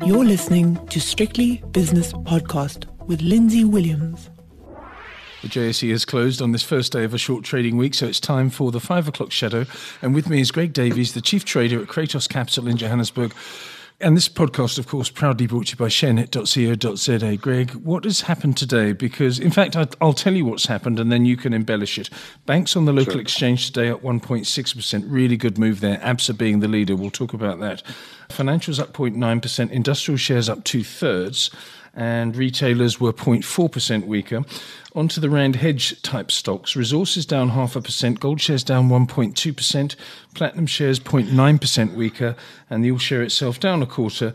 You're listening to Strictly Business Podcast with Lindsay Williams. The JSE has closed on this first day of a short trading week, so it's time for the 5 o'clock shadow. And with me is Greg Davies, the Chief Trader at Kratos Capital in Johannesburg. And this podcast, of course, proudly brought to you by sharenet.co.za. Greg, what has happened today? Because, in fact, I'll tell you what's happened and then you can embellish it. Banks on the local exchange today up 1.6%. Really good move there. ABSA being the leader. We'll talk about that. Financials up 0.9%. Industrial shares up 2/3. And retailers were 0.4% weaker. Onto the Rand hedge type stocks. Resources down 0.5%, gold shares down 1.2%, platinum shares 0.9% weaker, and the all share itself down 0.25%,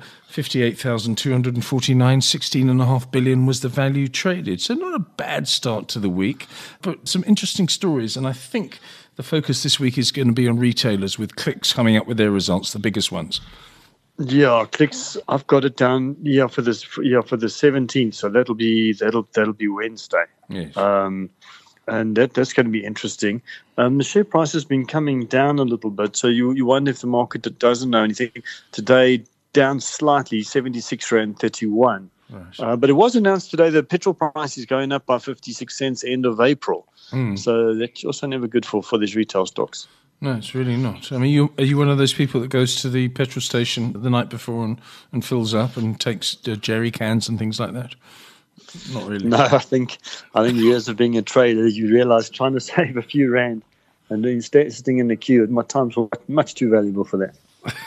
58,249, 16.5 billion was the value traded. So not a bad start to the week, but some interesting stories. And I think the focus this week is going to be on retailers, with Clicks coming up with their results, the biggest ones. Yeah, Clicks. I've got it down. For the 17th. So that'll be Wednesday. Yes. And that's going to be interesting. The share price has been coming down a little bit, so you wonder if the market doesn't know anything. Today down slightly, 76.31 rand. But it was announced today that petrol price is going up by 56 cents end of April. So that's also never good for these retail stocks. No, it's really not. I mean, are you one of those people that goes to the petrol station the night before and fills up and takes jerry cans and things like that? Not really. No, I think years of being a trader, you realise trying to save a few rand and then sitting in the queue, my time's much too valuable for that.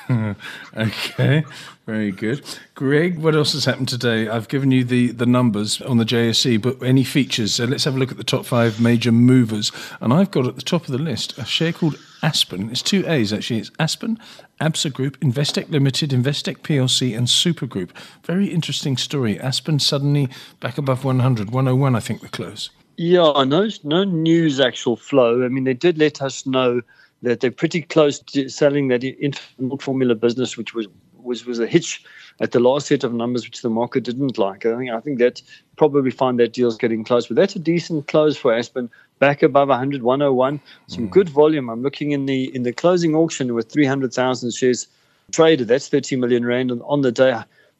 Okay, very good. Greg, what else has happened today? I've given you the numbers on the JSE, but any features? So let's have a look at the top 5 major movers. And I've got at the top of the list a share called Aspen. It's 2 A's actually. It's Aspen, ABSA Group, Investec Limited, Investec PLC and Super Group. Very interesting story. Aspen suddenly back above 100, 101 I think the close. Yeah, no news actual flow. I mean, they did let us know that they're pretty close to selling that infant formula business, which was a hitch at the last set of numbers, which the market didn't like. I think that probably find that deal's getting close. But that's a decent close for Aspen, back above 100, 101. Some good volume. I'm looking in the closing auction with 300,000 shares traded. That's 30 million rand on the day.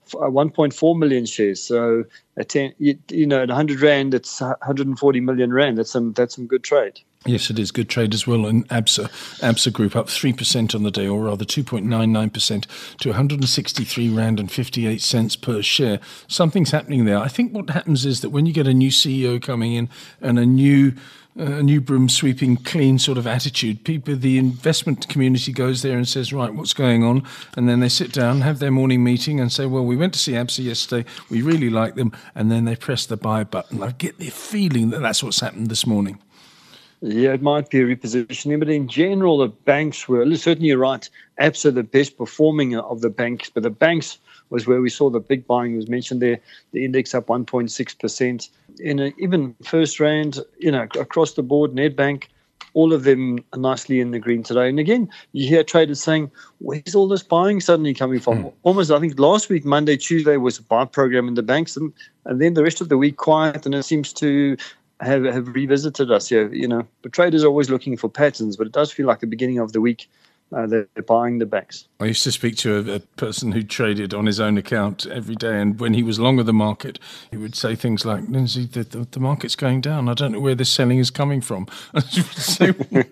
1.4 million shares. So at 100 rand, it's 140 million rand. That's some good trade. Yes, it is good trade as well. And ABSA Group up 3% on the day, or rather 2.99% to 163 rand and 58 cents per share. Something's happening there. I think what happens is that when you get a new CEO coming in and a new broom sweeping clean sort of attitude, the investment community goes there and says, right, what's going on? And then they sit down, have their morning meeting and say, well, we went to see ABSA yesterday, we really like them, and then they press the buy button. I get the feeling that that's what's happened this morning. Yeah, it might be a repositioning, but in general, the banks were, certainly you're right, ABSA the best performing of the banks, but the banks was where we saw the big buying was mentioned there, the index up 1.6%. Even First Rand, across the board, Nedbank, all of them are nicely in the green today. And again, you hear traders saying, where's all this buying suddenly coming from? Almost, I think last week, Monday, Tuesday was a buy program in the banks, and then the rest of the week quiet, and it seems to have revisited us here. But traders are always looking for patterns, but it does feel like the beginning of the week they're buying the banks. I used to speak to a person who traded on his own account every day, and when he was long of the market, he would say things like, Lindsay, the market's going down. I don't know where this selling is coming from. So,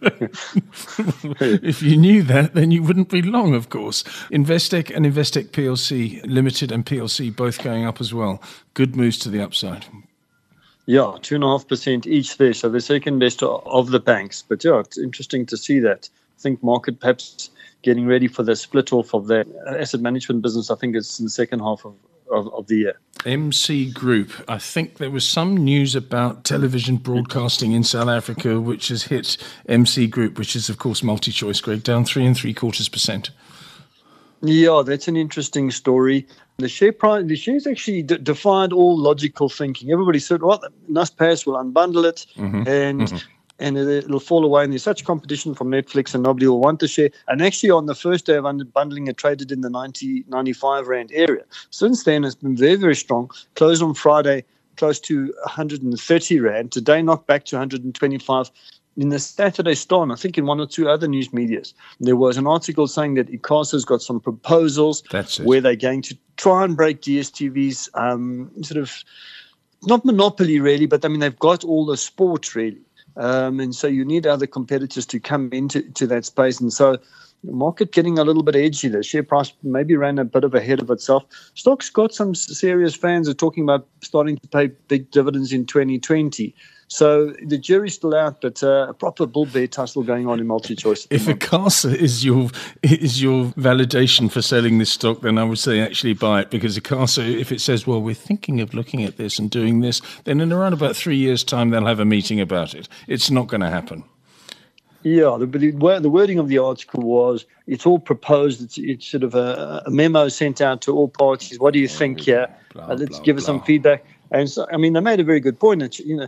if you knew that, then you wouldn't be long, of course. Investec and Investec PLC Limited and PLC both going up as well. Good moves to the upside. Yeah, 2.5% each there. So the second best of the banks. But yeah, it's interesting to see that. I think market perhaps getting ready for the split off of the asset management business. I think it's in the second half of the year. MC Group. I think there was some news about television broadcasting in South Africa, which has hit MC Group, which is, of course, MultiChoice, Greg, down 3.75%. Yeah, that's an interesting story. The shares actually defied all logical thinking. Everybody said, well, Naspers will unbundle it and it'll fall away. And there's such competition from Netflix and nobody will want the share. And actually on the first day of unbundling, it traded in the 95 Rand area. Since then, it's been very, very strong. Closed on Friday, close to 130 Rand. Today, knocked back to 125. in the Saturday Star, and I think in one or two other news medias, there was an article saying that ICASA's got some proposals where they're going to try and break DSTV's sort of, not monopoly really, but I mean, they've got all the sport really. And so you need other competitors to come into that space. And so the market getting a little bit edgy. The share price maybe ran a bit of ahead of itself. Stock's got some serious fans are talking about starting to pay big dividends in 2020. So the jury's still out, but a proper bull bear tussle going on in MultiChoice. If ICASA is your validation for selling this stock, then I would say actually buy it, because ICASA, if it says, well, we're thinking of looking at this and doing this, then in around about 3 years' time they'll have a meeting about it. It's not going to happen. Yeah, the wording of the article was, it's all proposed. It's sort of a memo sent out to all parties. What do you think here? Let's give us some feedback. And so, I mean, they made a very good point. That, you know,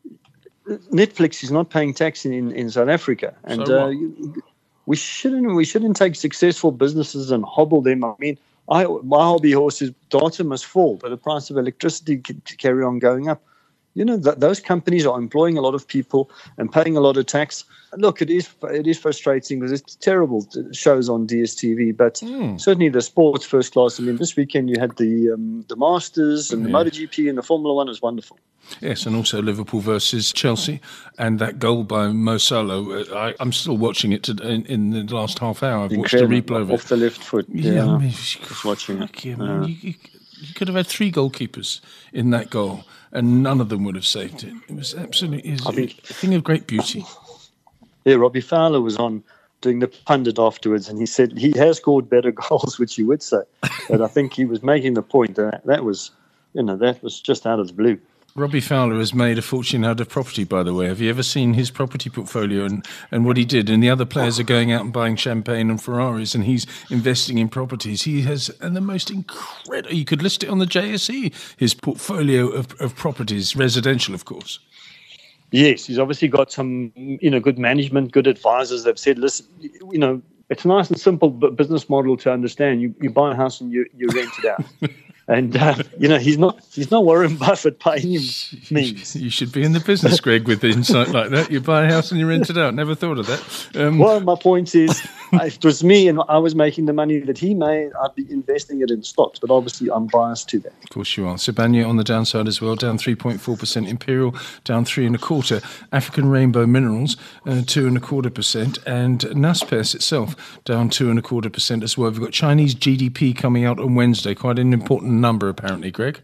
Netflix is not paying tax in South Africa, and so we shouldn't take successful businesses and hobble them. I mean, my hobby horse is data must fall, but the price of electricity can carry on going up. You know, those companies are employing a lot of people and paying a lot of tax. Look, it is frustrating because it's terrible shows on DSTV, but certainly the sports first class. I mean, this weekend you had the Masters and the MotoGP and the Formula One. Was wonderful. Yes, and also Liverpool versus Chelsea, and that goal by Mo Salah. I'm still watching it in the last half hour. I've watched a replay of it. Off the left foot. Yeah, I mean, just watching it. You could have had 3 goalkeepers in that goal, and none of them would have saved it. It was absolutely a thing of great beauty. Yeah, Robbie Fowler was on doing the pundit afterwards, and he said he has scored better goals, which you would say. But I think he was making the point that was just out of the blue. Robbie Fowler has made a fortune out of property, by the way. Have you ever seen his property portfolio and what he did? And the other players are going out and buying champagne and Ferraris, and he's investing in properties. He has the most incredible... You could list it on the JSE, his portfolio of properties, residential, of course. Yes, he's obviously got some, good management, good advisors. They've said, listen, it's a nice and simple business model to understand. You buy a house and you rent it out. And, he's not Warren Buffett by any means. You should be in the business, Greg, with insight like that. You buy a house and you rent it out. Never thought of that. Well, my point is, if it was me and I was making the money that he made, I'd be investing it in stocks. But obviously, I'm biased to that. Of course you are. Sibanye on the downside as well, down 3.4%. Imperial down 3.25%. African Rainbow Minerals 2.25%. And Naspers itself down 2.25% as well. We've got Chinese GDP coming out on Wednesday. Quite an important number, apparently, Greg.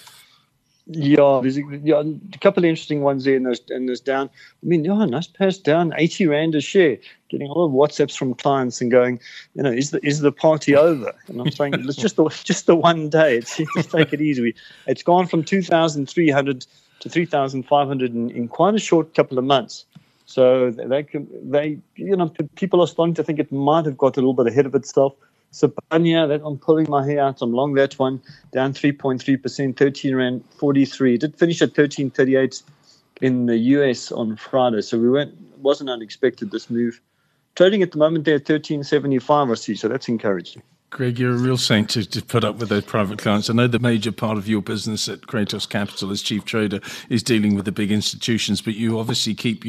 Yeah, there's a couple of interesting ones there, and there's down. I mean, Naspers down 80 Rand a share. Getting a lot of WhatsApps from clients and going, is the party over? And I'm saying it's just the one day. Just take it easy. It's gone from 2,300 to 3,500 in quite a short couple of months. So people are starting to think it might have got a little bit ahead of itself. Sibanye, that I'm pulling my hair out. I'm long that one, down 3.3%, 13 Rand 43. It did finish at 13.38 in the US on Friday, so wasn't unexpected, this move. Trading at the moment there at 13.75, I see, so that's encouraging. Greg, you're a real saint to put up with those private clients. I know the major part of your business at Kratos Capital as chief trader is dealing with the big institutions, but you obviously keep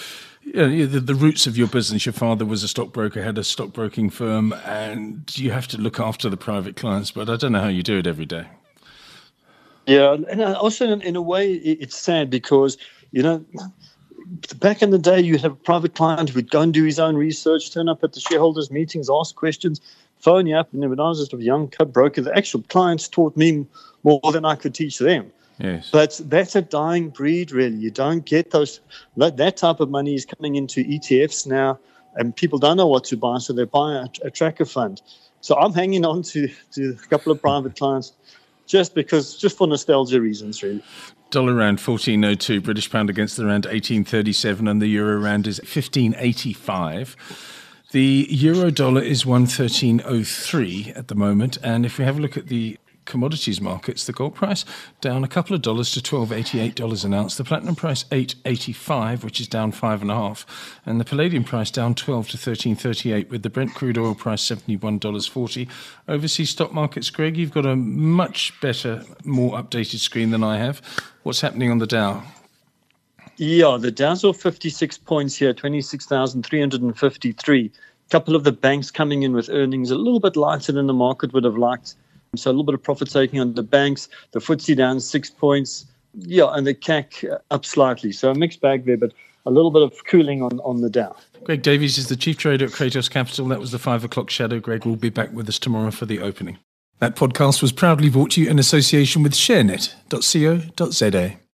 the roots of your business. Your father was a stockbroker, had a stockbroking firm, and you have to look after the private clients, but I don't know how you do it every day. Yeah, and also in a way it's sad because, back in the day you have a private client who would go and do his own research, turn up at the shareholders' meetings, ask questions, phone you up. And when I was just a young broker, the actual clients taught me more than I could teach them. Yes. But that's a dying breed, really. You don't get that type of money is coming into ETFs now, and people don't know what to buy, so they buy a tracker fund. So I'm hanging on to a couple of private clients just for nostalgia reasons, really. Dollar rand 14.02, British pound against the rand 18.37, and the euro rand is 15.85. The euro dollar is 113.03 at the moment, and if we have a look at the commodities markets, the gold price down a couple of dollars to $12.88 an ounce. The platinum price $8.85, which is down 5.5, and the palladium price down 12 to $13.38, with the Brent crude oil price $71.40. Overseas stock markets, Greg, you've got a much better, more updated screen than I have. What's happening on the Dow? Yeah, the Dow's off 56 points here, 26,353. A couple of the banks coming in with earnings a little bit lighter than the market would have liked. So a little bit of profit taking on the banks. The FTSE down 6 points. Yeah, and the CAC up slightly. So a mixed bag there, but a little bit of cooling on the Dow. Greg Davies is the Chief Trader at Kratos Capital. That was the 5 o'clock shadow. Greg will be back with us tomorrow for the opening. That podcast was proudly brought to you in association with ShareNet.co.za.